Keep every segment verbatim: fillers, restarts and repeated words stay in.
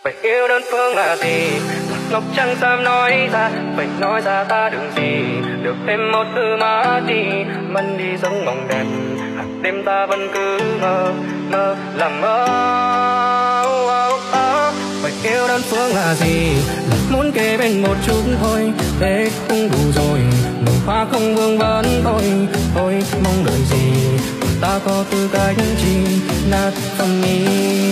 Vậy yêu đơn phương là gì? Ngọc chẳng dám nói ra, vậy nói ra ta đừng gì. Được thêm một thứ mất đi, mất đi giấc mộng đẹp. Hàng đêm ta vẫn cứ mơ, mơ làm mơ. Oh, oh, oh. Vậy yêu đơn phương là gì? Là muốn kề bên một chút thôi, thế không đủ rồi. Nụ hoa không vương vấn tôi, tôi mong đợi gì? Ta có tư cách chi, nát tâm ý.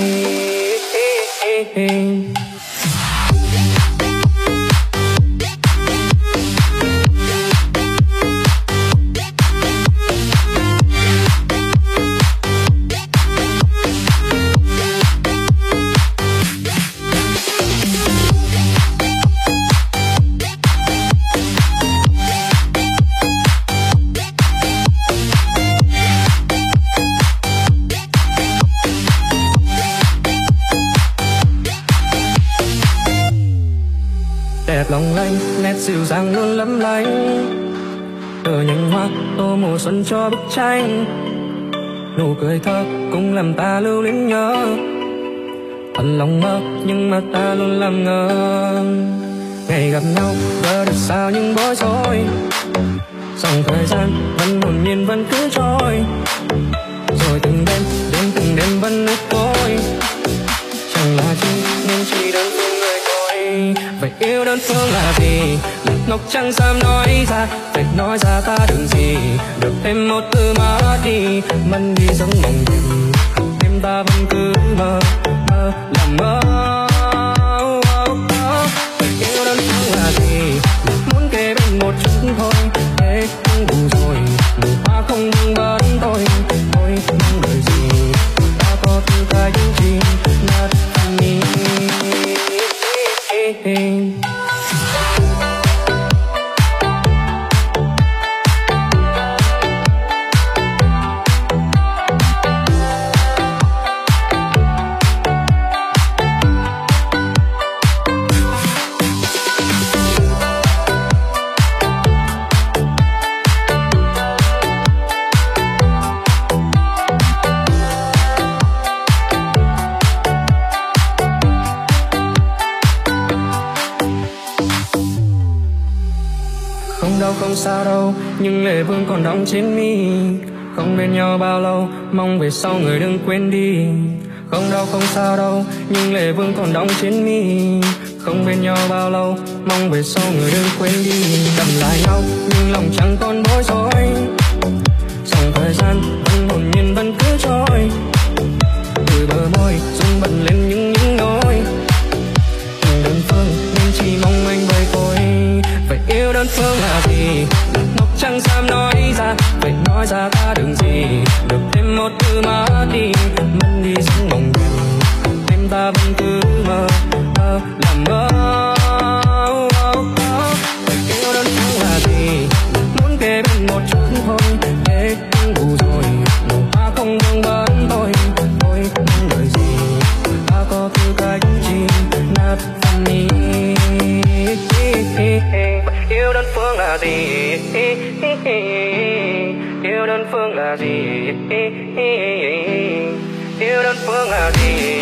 Đẹp long lanh, nét dịu dàng luôn lấp lánh. Từ nhành hoa tô mùa xuân cho bức tranh. Nụ cười thơ cũng làm ta lưu luyến nhớ. Thật lòng mơ nhưng mà ta luôn làm ngơ. Ngày gặp nhau giờ được sao nhưng bối rối. Dòng thời gian vẫn hồn nhiên vẫn cứ trôi. Rồi từng đêm, đêm từng đêm vẫn ước tối. Chẳng là chi nên chỉ đơn phương người thôi. Vậy yêu đơn phương là gì? Lời ngọc chẳng dám nói ra, vậy nói ra ta đừng gì. Được thêm một thứ mất đi, mất đi giấc mộng đẹp. Hàng đêm ta vẫn cứ mơ, mơ làm mơ. Oh, oh, oh. Vậy yêu đơn phương là gì? Là muốn kề bên một chút thôi, thế không đủ rồi. Nụ hoa không vương vấn tôi, tôi mong đợi gì? Ta có tư cách chi, nát tâm ý. Không sao đâu, nhưng lệ vương còn đọng trên mi. Không bên nhau bao lâu, mong về sau người đừng quên đi. Không đau không sao đâu, nhưng lệ vương còn đọng trên mi. Không bên nhau bao lâu, mong về sau người đừng quên đi. Cầm lại nhau, nhưng lòng chẳng còn bối rối. Dòng thời gian vẫn hồn nhiên vẫn cứ trôi. Từ bờ môi rung bật lên những những nỗi. Đơn phương nên chỉ mong anh với tôi. Vậy yêu đơn phương là gì? Ngọc chẳng dám nói ra, vậy nói ra ta đừng gì. Được thêm một thứ mất đi, mất đi giấc mộng đẹp. Đêm ta vẫn cứ mơ, mơ làm mơ. Oh, oh, oh. Vậy yêu đơn phương là gì? Muốn kề bên một chút thôi, thế cũng đủ rồi. Nụ hoa không vương vấn tôi, tôi mong đợi gì? Ta có tư cách chi, nát tâm ý. Yêu đơn phương là gì? Yêu đơn phương là gì? Yêu đơn phương là gì?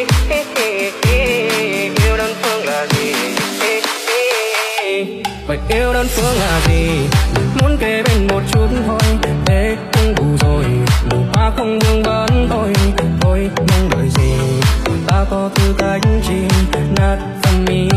Yêu đơn phương là gì? Vậy yêu đơn phương là gì? Muốn kề bên một chút thôi, thế cũng đủ rồi. Nụ hoa không vương vấn tôi, tôi mong đợi gì? Ta có tư cách chi, nát tâm ý.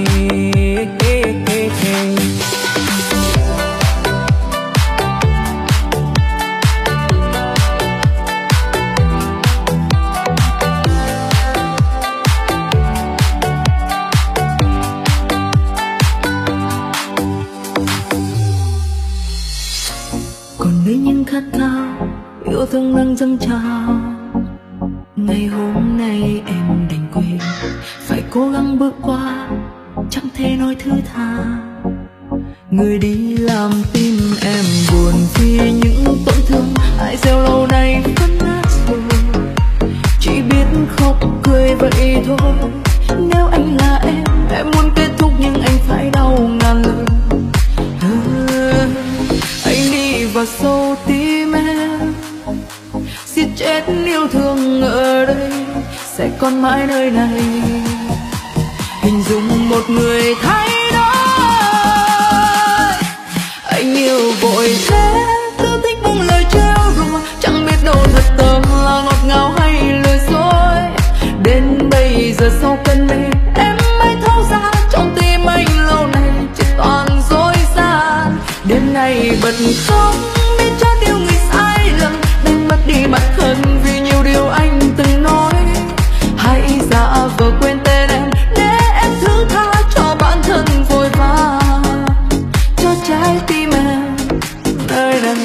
Khát khao yêu thương đang dâng trào. Ngày hôm nay em đành quên, phải cố gắng bước qua, chẳng thể nói thứ tha. Người đi làm tim em buồn vì những tổn thương ai gieo lâu nay vẫn nát rồi. Chỉ biết khóc cười vậy thôi. Nếu anh là em, em muốn kết thúc nhưng anh phải đau ngàn lần. À, anh đi vào sâu tim em, giết chết yêu thương ở đây sẽ còn mãi nơi này. hình dung một người thay đổi. Anh yêu vội thế, cứ thích buông lời trêu đùa, chẳng biết đâu thật tâm là ngọt ngào hay lừa dối. Đến bây giờ sau cơn mê em mới thấu ra, trong tim anh lâu nay chỉ toàn dối gian. Đêm nay bật khóc biết cho điều người sai lầm, đánh mất đi bản thân vì nhiều điều anh từng nói. Hãy giả vờ quên tên em để em thứ tha cho bản thân vội vã, cho trái tim em nơi đây.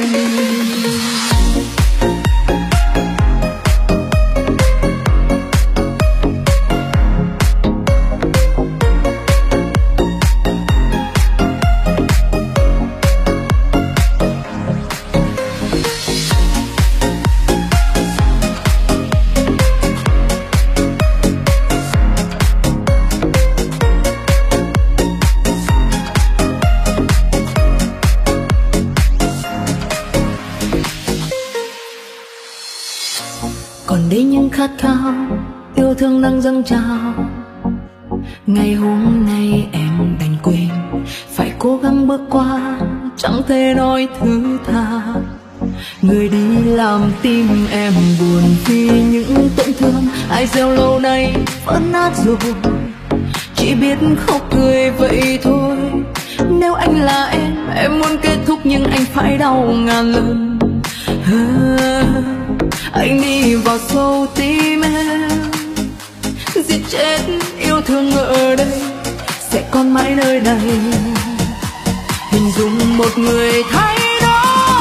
Còn đây những khát khao yêu thương đang dâng trào. Ngày hôm nay em đành quên, phải cố gắng bước qua, chẳng thể nói thứ tha. Người đi làm tim em buồn vì những tổn thương ai gieo lâu nay vỡ nát rồi, chỉ biết khóc cười vậy thôi. Nếu anh là em, em muốn kết thúc nhưng anh phải đau ngàn lần. à, Anh đi vào sâu tim em, giết chết yêu thương ở đây, sẽ còn mãi nơi này. Hình dung một người thay đổi,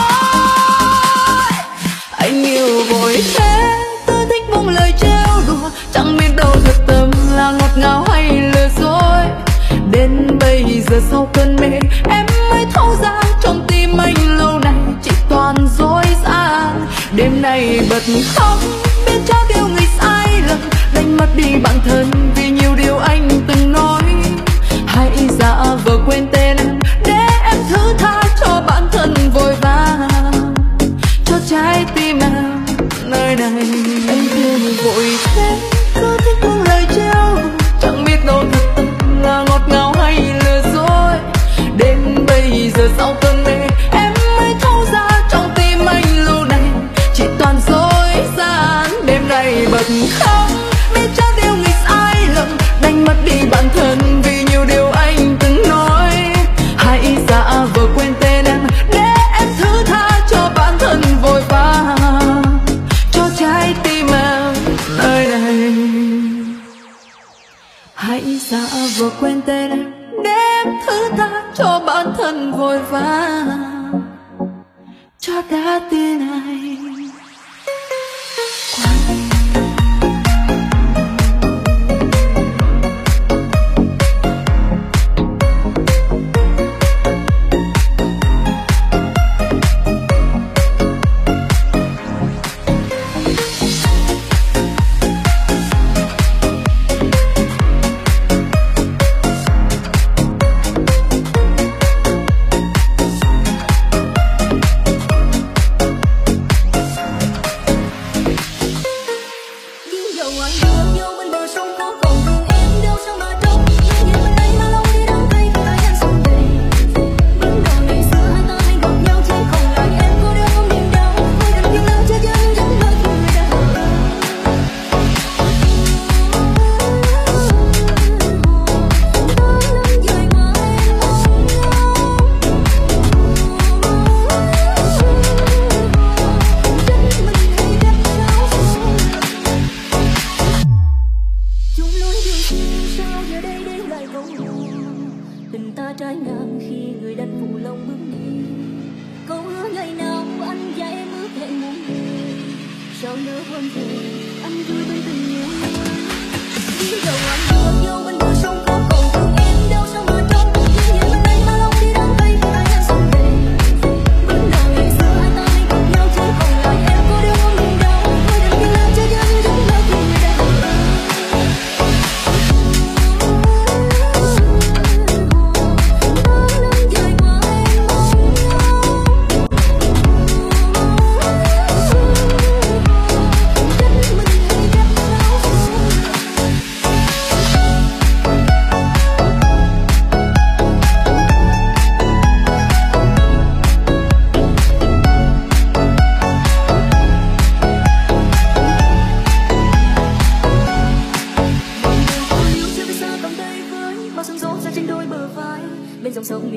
anh yêu vội thế, tôi thích buông lời trêu đùa, chẳng biết đâu thật tâm là ngọt ngào hay lừa dối. Đến bây giờ sau cơn mê em mới thấu ra, trong tim anh lâu nay chỉ toàn dối gian. Đêm nay bật khóc biết cho điều người sai lầm, đánh mất đi bản thân vì nhiều điều anh từng nói. Hãy giả vờ quên tên em để em thứ tha cho bản thân vội vã, cho trái tim em nơi này. Anh yêu vội thế, cứ thích buông lời trêu, chẳng biết đâu thật tâm là ngọt ngào hay lừa dối. Đến bây giờ sau cơn mê em mới thấu ra, trong tim anh lâu nay chỉ toàn dối gian. Đêm nay bật khóc biết cho điều người sai lầm, đánh mất đi bản thân vì nhiều điều anh từng nói. Hãy giả vờ quên tên em để em thứ tha cho bản thân vội vã, cho trái tim em nơi này. Hãy giả vờ quên tên em để em thứ tha cho bản thân vội vã, cho trái tim này.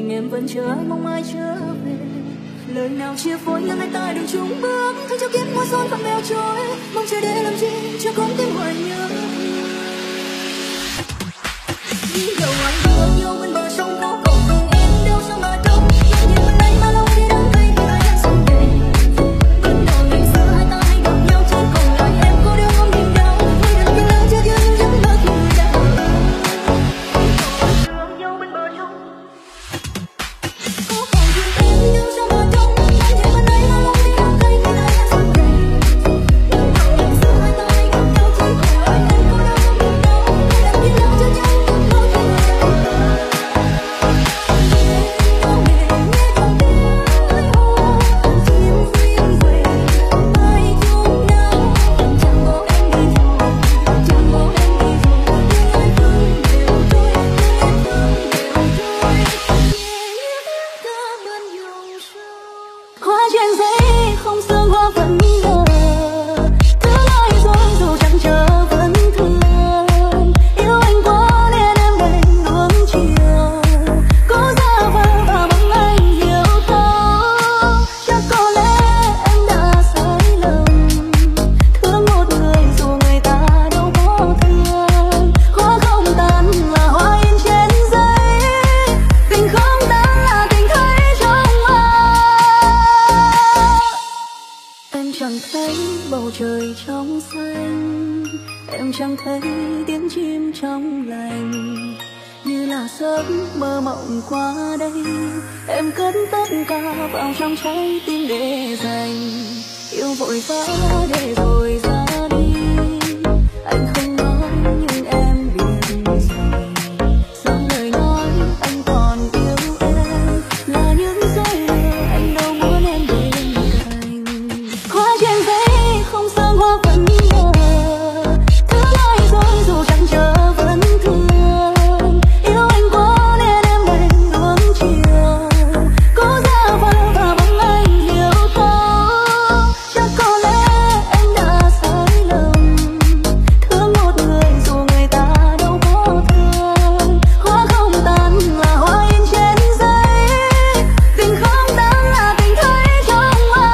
mình em vẫn chờ ai mong ai trở về. Lời nào chia phối nhưng hai ta đừng chung bước, thay cho kiếp mùa xuân vẫn bèo trôi. Mong chờ để làm chi cho con tim hoài nhớ. Những dòng anh đưa nhau bên bờ sông có còn thương em đâu sao mà trông. Em nhìn bên đây mà lâu khi đắng cay thì ai đang sống về. Ban đầu ngày xưa hai ta hay gặp nhau trên còn lại em có điều không nhìn đâu. Thôi đừng cứ lắng chưa những giấc mơ khi người đã ở. Đưa nhau bên bờ sông có còn thương em đâu sao mà trông. Em nhìn bên đây mà lâu khi đắng cay thì ai đang sống về. Ban đầu ngày xưa hai ta hay gặp nhau trên còn lại em có điều không nhìn đâu. Thôi đừng cứ lắng chưa những giấc mơ khi người đã ở. Hoa trên giấy không sương hoa vẫn nở, cứ nói dối dù chẳng chờ vẫn thương. Yêu anh quá nên em đành nuông chiều, cố giả vờ và mong anh hiểu thấu. Chắc có lẽ em đã sai lầm, thương một người dù người ta đâu có thương. Hoa không tàn là hoa in trên giấy, tình không tàn là tình thấy trong hoa. Em chẳng thấy bầu trời trong xanh, em chẳng thấy tiếng chim trong lành. Như là giấc mơ mộng qua đây, em cất tất cả vào trong trái tim để dành. Yêu vội vã để rồi ra đi, anh không nói nhưng em biết gì. Sau lời nói anh còn yêu em, là những giây lừa anh đâu muốn em bên cạnh. Hoa trên giấy không sương hoa vẫn nở, cứ nói dối dù chẳng chờ vẫn thương. Yêu anh quá nên em đành nuông chiều, cố giả vờ và mong anh hiểu thấu. Chắc có lẽ em đã sai lầm, thương một người dù người ta đâu có thương. Hoa không tàn là hoa in trên giấy, tình không tàn là tình thấy trong hoa.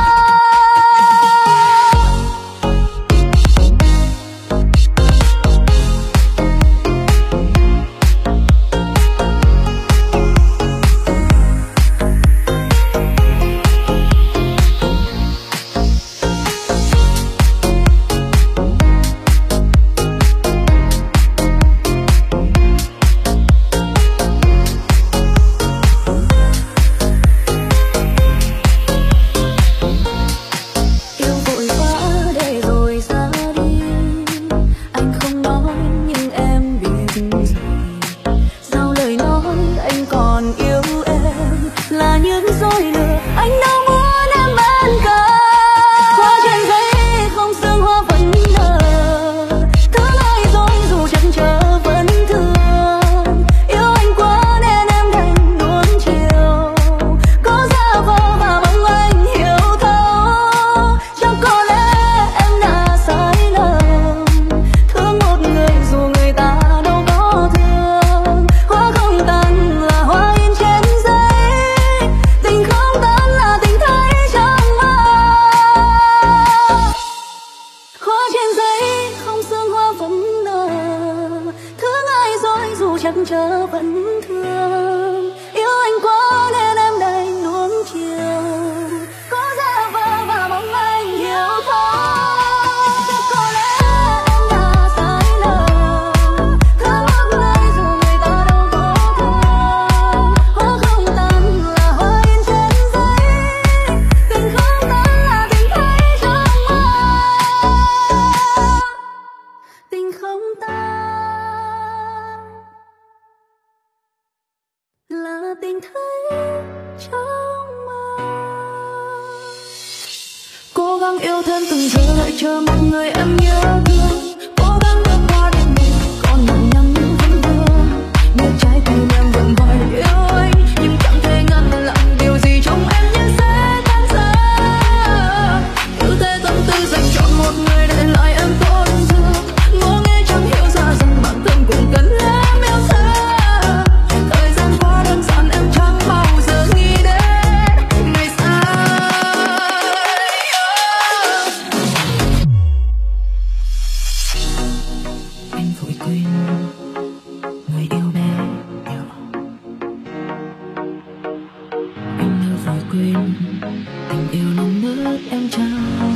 Yêu vội vã để rồi ra đi, anh không nói nhưng em biết gì. Sau lời nói anh còn yêu em, là những dối lừa anh đâu muốn em bên cạnh. Hoa trên giấy không sương hoa vẫn nở, cứ nói dối dù chẳng chờ vẫn thương. Yêu anh quá nên em đành nuông chiều, cố giả vờ và mong anh hiểu thấu. Chắc có lẽ em đã sai lầm, thương một người dù người ta đâu có thương. Hoa không tàn là hoa in trên giấy, tình không tàn là tình thấy trong hoa. Hoa trên giấy không sương hoa vẫn nở, cứ ngại dối dù chẳng chờ vẫn thương. Yêu anh quá nên em đành nuông chiều, cố giả vờ và mong anh hiểu thấu. Chắc có lẽ em đã sai lầm, thương một người dù người ta đâu có thương. Hoa không tàn là hoa in trên giấy, tình không tàn là tình thấy trong hoa. Tình không tàn là tình thấy trong mơ. Cố gắng yêu thêm từng giờ lại chờ một người em nhớ thương. Cố gắng bước qua đêm này còn nặng nhằn những vết thương. Nếu trái tim em vẫn gọi yêu anh, nhưng chẳng thể ngăn lặng điều gì trong em như sẽ tan rã. Cứ thế tâm tư dành chọn một người để lại em tổn thương. Ngô nghe chẳng hiểu ra rằng bản thân cũng cần em yêu xa. Thời gian qua đơn giản em chẳng bao quên người yêu bé nhỏ. Em đã vội quên tình yêu nồng nớt em trao.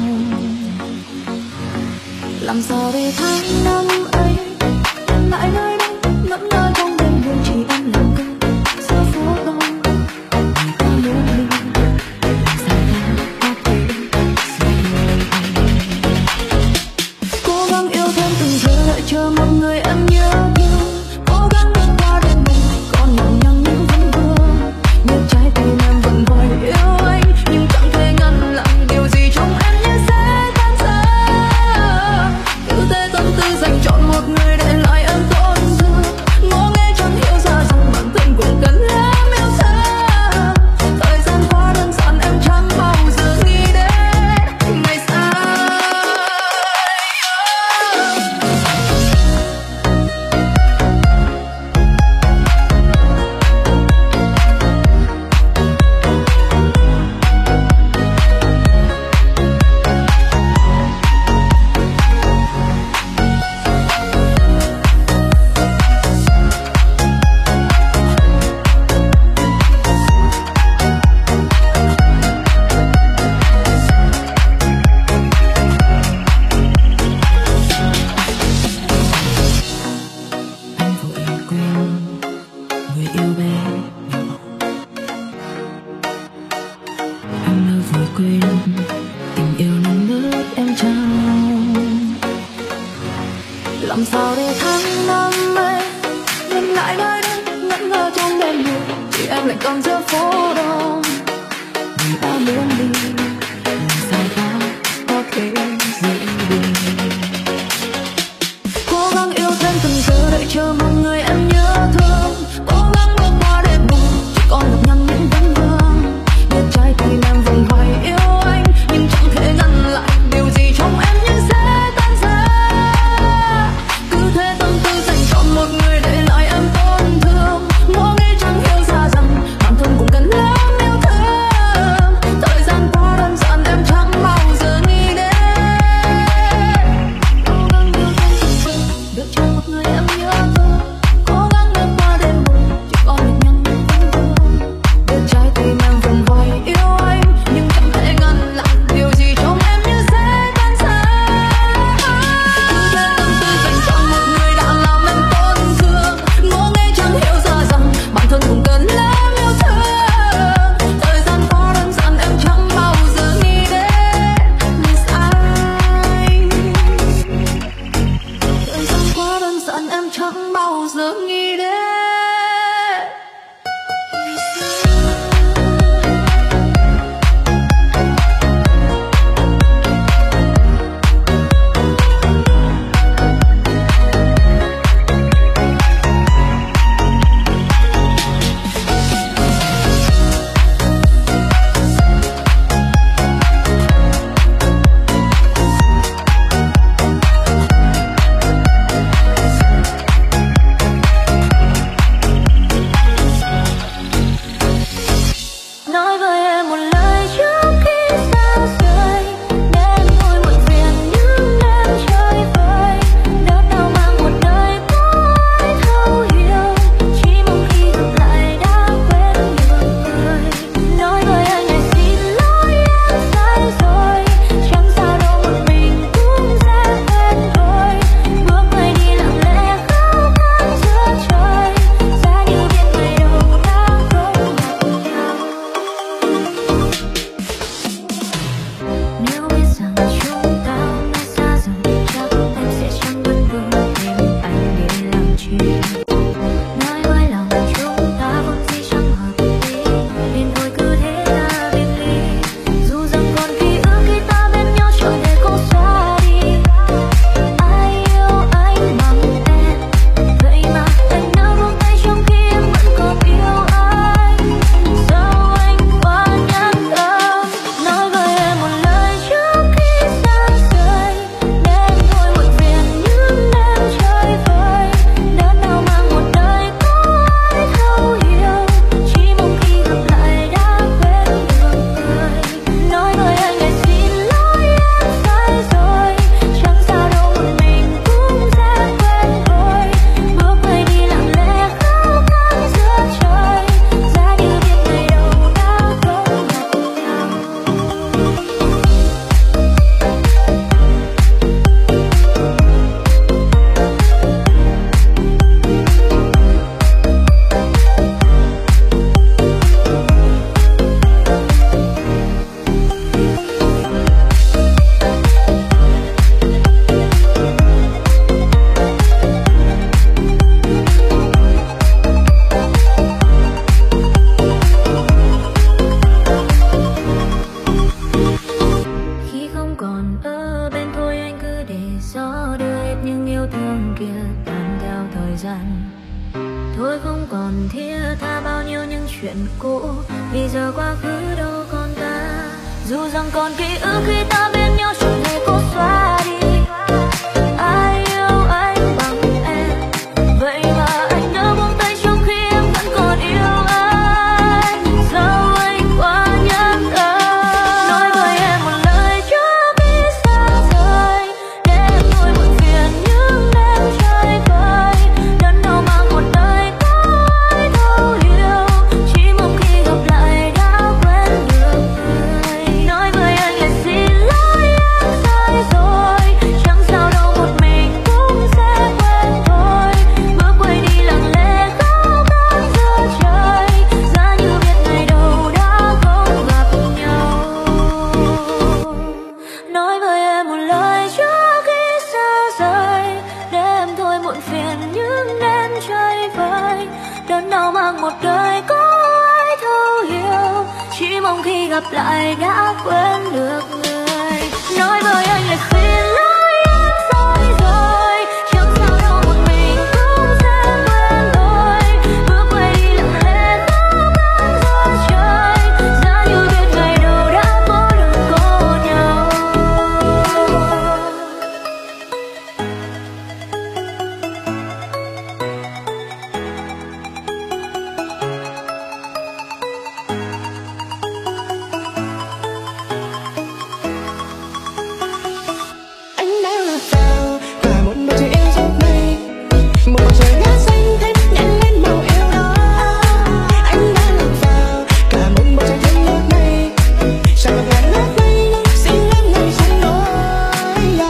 Làm sao để tháng năm ấy em lại nơi đây ngẩn ngơ trong đêm buồn, chỉ em lặng câm giữa phố đông. Người ta muốn đi làm sao em có thể rời người anh. Cố gắng yêu thêm từng giờ đợi chờ một người em nhớ thương. Cố gắng bước qua đêm buồn còn nhằng nhằng những vấn vương. Nhưng trái tim em vẫn vội yêu anh, nhưng chẳng thể ngăn lại điều gì trong em như sẽ tan rã. Cứ thế tâm tư dành chọn một người để lại em tổn thương. Ngó nghe chẳng hiểu ra rằng bản thân cũng cần lắm yêu thương. Thời gian quá đơn giản em chẳng bao giờ nghĩ đến ngày xa. Anh vội quên người yêu bé nhỏ. Anh đã vội quên tình yêu nồng nớt em trao. Làm sao để tháng năm ấy nhìn lại nơi đây ngẩn ngơ trong đêm buồn, chỉ em lại còn giữa phố đông. Người ta muốn đi làm sao ta có thể giữ bình. Cố gắng yêu thêm từng giờ đợi chờ một người em nhớ thương. Cố gắng bước qua đêm buồn chỉ còn được nhằn những vấn vương. Nhưng trái tim em vẫn hoài yêu anh, nhưng chẳng thể ngăn lại điều gì trong em như sẽ tan rã. Cứ thế tâm tư dành chọn một người để lại em tổn thương. Ngó nghe chẳng hiểu ra rằng bản thân cũng cần lắm yêu thương. Thời gian quá đơn giản em chẳng bao giờ nghĩ đến. Cố gắng yêu thêm từng giờ được cho một người em nhớ thương. Cố gắng bước qua đêm buồn chỉ còn được nhằn những vấn vương. Đưa trái tim em vẫn hoài yêu anh, nhưng chẳng thể ngăn lại điều gì trong em như sẽ tan rã. Cứ thế tâm tư dành chọn một người đã làm em tổn thương. Ngó nghe chẳng hiểu ra rằng bản thân cũng cần lắm yêu thương. Thời gian quá đơn giản em chẳng bao giờ nghĩ đến miss anh. Thời gian quá đơn giản em chẳng bao giờ nghĩ đến. Nói với em một lời trước khi xa rời, để em thôi muộn phiền những đêm chơi vơi. Đớt đau mang một đời có ai thấu hiểu, chỉ mong khi gặp lại đã quên được người. Nói với anh này xin lỗi em sai rồi, chẳng sao đâu một mình cũng sẽ quên thôi. Bước người đi lặng lẽ khao khát giữa trời, giá như biết ngày đầu đã không gặp nhau. Nếu biết rằng chúng ta đã xa dần, chắc em sẽ chẳng vẫn vương tìm anh để làm chuyện. Nói với lòng chúng ta vốn dĩ chẳng hợp ý, nên thôi cứ thế ta biệt ly. Dù rằng còn ký ức khi ta bên nhau chẳng thể cố xóa đi. Ai yêu anh bằng em, vậy mà anh đã buông tay trong khi em vẫn còn yêu anh. Sao anh quá nhát tâm. Nói với em một lời trước khi xa rời, để em thôi muộn phiền những đêm chơi vơi. Đớt đau mang dần. Thôi không còn thiết tha bao nhiêu những chuyện cũ, vì giờ quá khứ đâu còn ta. Dù rằng còn ký ức khi ta bên nhau chẳng hề cố xóa đi. Ai yêu anh bằng em, vậy mà anh đã buông tay trong khi em vẫn còn yêu anh. Sao anh quá nhẫn tâm, nói với em một lời trước khi xa rời, để em thôi buồn phiền những đêm chơi vơi. Đớn đau mang một đời có ai thấu hiểu, chỉ mong khi gặp lại đã quên được người. Nói với anh là xin lỗi em sai rồi, chẳng sao đâu một mình cũng sẽ quên thôi. Bước quay đi lặng lẽ khóc than giữa trời, giá như biết ngày đầu đã không gặp nhau. Nói với em một lời trước khi xa rời, để em thôi muộn phiền những đêm chơi vơi. Đớn đau mang một đời có ai thấu hiểu, chỉ mong khi gặp lại đã quên được người. Nói với anh là xin lỗi em sai rồi, chẳng sao đâu một mình cũng sẽ quên thôi. Bước quay đi lặng lẽ khóc than giữa trời, giá như biết ngày đầu đã có được có nhau. Anh đang lạc vào cả một bầu trời yêu dấu này, một bầu trời ngát xanh thét nhảy lên màu yêu đó. Anh đang lạc vào cả một bầu trời thơm ngát này, tràn ngập ngàn ngát mây xin em ngày xuống nỗi.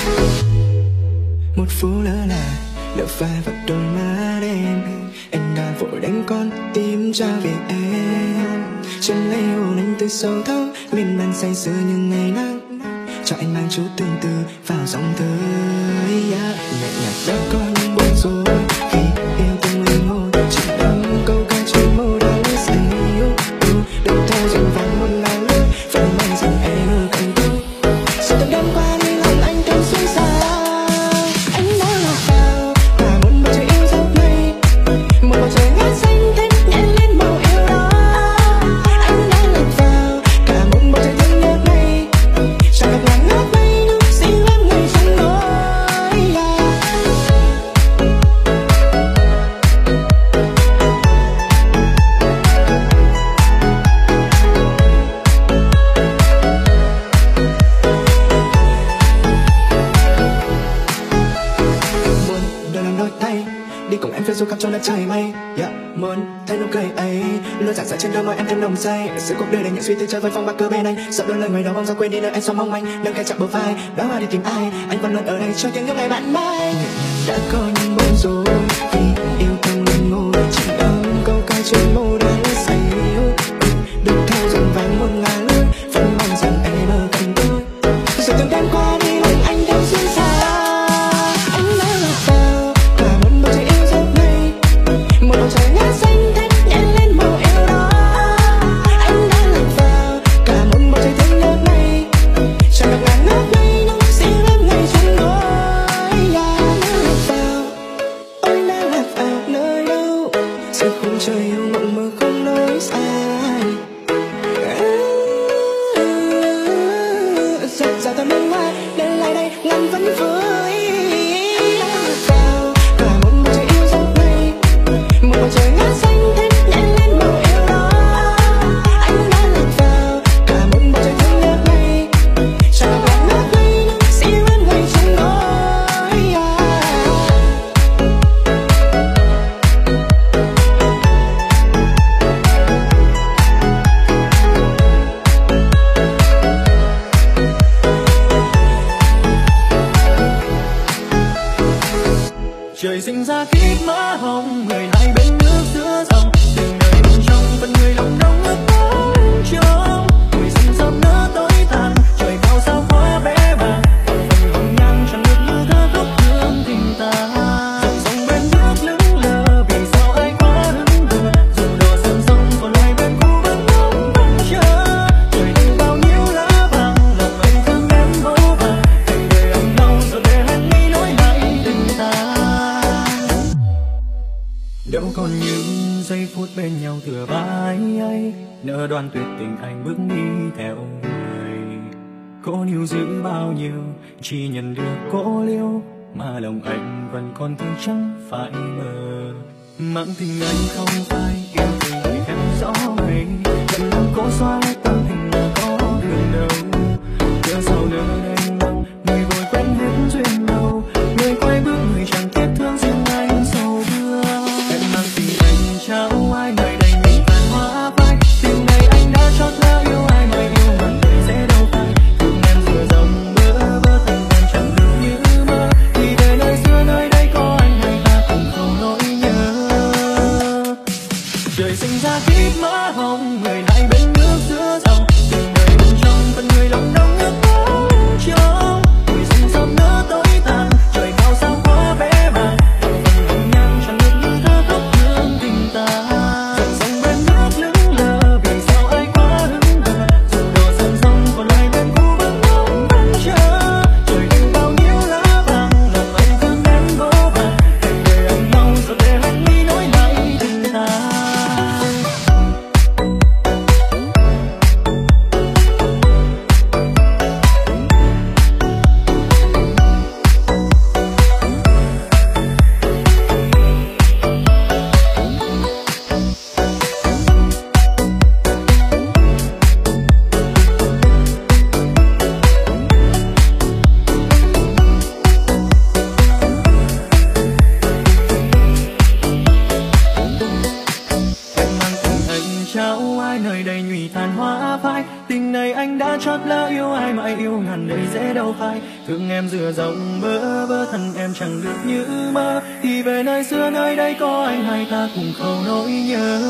Một phút lỡ là lỡ phai vào đôi má đen, anh đã vội đánh con tim trả về em. Chân lấy hồn anh từ sâu thẳm miên man say sưa như ngày nắng, cho anh mang chút tương tư vào dòng thơ. Yeah. Nhẹ nhàng đã có những buồn rối vì yêu từng linh hồn, chỉ đắm câu ca trên môi đắng say yêu. Đừng thôi dần vắng một làng nước vẫn mang dần em ở cạnh tôi. Sau từng đêm qua đi lòng anh thêm xuôi xa. Anh đã lạc vào cả một bầu trời yêu dấu này, một bầu trời ngát xanh thét nhảy lên màu yêu đó. Anh đã lạc vào cả một bầu trời thơm ngát này, tràn ngập ngàn ngát mây xin em ngày xuống nỗi. Muốn đôi làm đôi tay đi cùng em phiêu du khắp trong đất trời mây. Yeah. Muốn thấy nụ cười ấy luôn rạng rỡ trên đôi môi em thêm nồng say. Sự cuộc đời đầy những suy tư chơi với phong bạc cơ bên anh, sợ đôi lời ngoài đó bóng ra quên đi nơi em xóa mong manh. Đừng khai chạm bờ vai đã hoa đi tìm ai, anh vẫn luôn ở đây cho tiếng những ngày bạn mai. Nhẹ nhàng đã có những bối rối vì yêu thương lên ngôi, chỉ đắm câu ca trên môi đang say yêu. Đừng theo dòng vàng muôn ngàn nước vẫn mong rằng em ở cạnh tôi. Rồi từng đêm qua đi lòng anh thêm xuyên xa. Anh đã lạc vào cả một bầu trời yêu dấu này, một bầu trời ngát xanh thét nhảy lên màu yêu đó. Anh đã lạc vào cả một bầu trời thơm ngát này, tràn ngập ngàn ngát mây xin em ngày xuống nỗi. Anh đã lạc vào, ôi đã lạc vào nơi đâu, giữa khung trời yêu mộng mơ không lối sai. Dạt dào ta nước mắt đến lại đây ngăn vẫn với. Anh đã lạc vào cả một bầu trời yêu dấu này, một bầu trời ngát xanh thét nhảy lên màu yêu đó. Anh đã lạc vào cả một bầu trời thơm ngát này, tràn ngập ngàn ngát mây xin em ngày xuống nỗi. Trời sinh ra kiếp má hồng, người hai bên nước giữa dòng, từng đời bên trong phần người lòng đông ước bóng trong. Người dần dần nỡ tối tàn, trời cao sao quá bé bàng, còn phần hồng nhan chẳng được như thơ khóc thương tình ta. Dòng sông bên nước lững lờ, vì sao ai quá hững hờ, dù đò sông sông còn lại bên khu vẫn ngóng vẫn chờ. Trời đêm bao nhiêu lá vàng, lòng anh thương em vô vàng, thành đời ấm đau rồi để hẹn nghĩ nối lại tình ta. Đâu còn những giây phút bên nhau tựa vai ấy, nỡ đoan tuyệt tình anh bước đi theo người. Cô níu giữ bao nhiêu, chỉ nhận được cô liêu, mà lòng anh vẫn còn thương chẳng phải mơ. Mang tình anh không phải yêu tình người em rõ mây, lần năm cố xóa hết tâm tình là có đường đâu. Cớ sao nỡ đành lòng, người vội quên hết duyên đâu, người quay bước người chẳng tiếc thương riêng anh sầu vương. Em mang tình anh trao ai nơi đây nhìn tàn hoa phai, tình này anh đã chót lỡ yêu ai mà yêu mà đời sẽ đâu phai. Thương em dừa dòng bơ vơ tình em chẳng được như mơ, vì đời nơi xưa nơi đây có anh hay ta cùng không nỗi nhớ. Trời sinh ra kiếp má hồng, người hai bên nước giữa dòng, tình đời bên trong phần người lòng đông ước mong trong. Người sinh sớm nỡ tối tàn, trời cao sao quá bé bàng, phần hồng nhan chẳng được như thơ khóc thương tình ta. Dòng sông bên nước lững lờ, vì sao ai quá hững hờ, dù đò sông sông còn lại bên cũ vẫn mong vẫn chờ. Trời đêm bao nhiêu lá vàng, lòng anh thương đến vô vàn, thành đời anh nhau rồi để anh đi nối lại tình ta. Trao ai nơi đây nhụy tàn hoa phai, tình này anh đã chót lỡ yêu ai mà yêu ngàn đời dễ đâu phai. Thương em dừa dòng bơ vơ thân em chẳng được như mơ, thì về nơi xưa nơi đây có anh hai ta cùng khâu nỗi nhớ.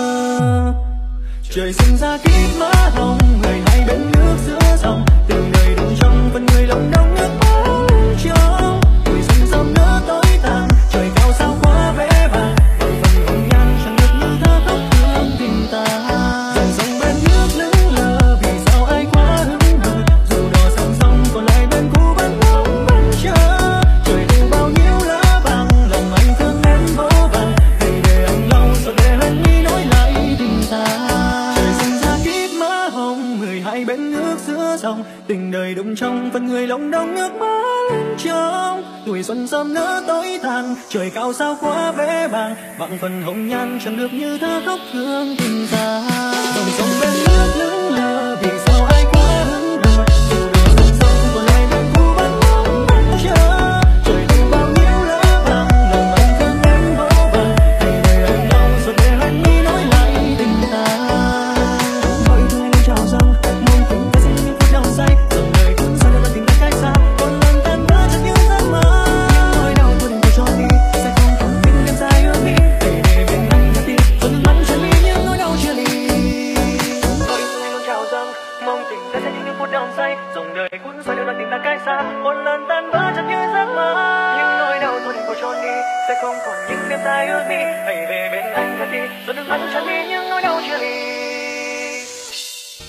Trời sinh ra kiếp má hồng, người hai bên nước giữa dòng, tình đời đụng trong phần người lòng đông ước mong trong. Người sinh sớm nỡ tối tàn, trời cao sao quá bé bàng, phần hồng nhan chẳng được như thơ khóc thương tình ta. Dòng sông bên nước lững lờ, vì sao ai quá hững hờ, dù đò sông sông còn lại bên cũ vẫn mong vẫn chờ. Trời thu bao nhiêu lá vàng, lòng anh thương đến vô vàn, vì để anh lâu rồi để anh đi nối lại tình ta. Trời sinh ra kiếp má hồng, người hai bên nước giữa dòng, tình đời đụng trong phần người lòng đông ước mong trong. Tuổi xuân sớm nỡ tối tàn, trời cao sao quá bé bàng, bằng phần hồng nhan chẳng được như thơ khóc thương tình ta. Dòng sông bên nước lững lờ, vì sao ai quá hững hờ, dù đò sông sông còn lại bên cũ vẫn mong vẫn chờ. Trời thu bao nhiêu lá vàng, lòng anh thương em vô vàn, vì đời anh lâu rồi để anh đi nối lại tình ta. Mỗi thứ anh trào dâng, mong tình ta sẽ những phút đau say, dòng đời cũng sao được tình ta cách xa, còn lần tan vỡ chẳng như giấc mơ. Những nỗi đau thôi đừng cho đi, sẽ không còn những đêm dài ước đi, để để bên anh ra đi, rồi nước mắt tràn mi những nỗi đau chia ly. Mỗi thứ anh trào dâng, mong tình ta sẽ những phút đau say, dòng đời cũng sao được tình ta cách xa, còn lần tan vỡ chẳng như giấc mơ. Những nỗi đau thôi đừng cho đi, sẽ không còn những đêm dài ước đi, hãy về bên anh ra đi, rồi nước mắt tràn mi những nỗi đau chia ly.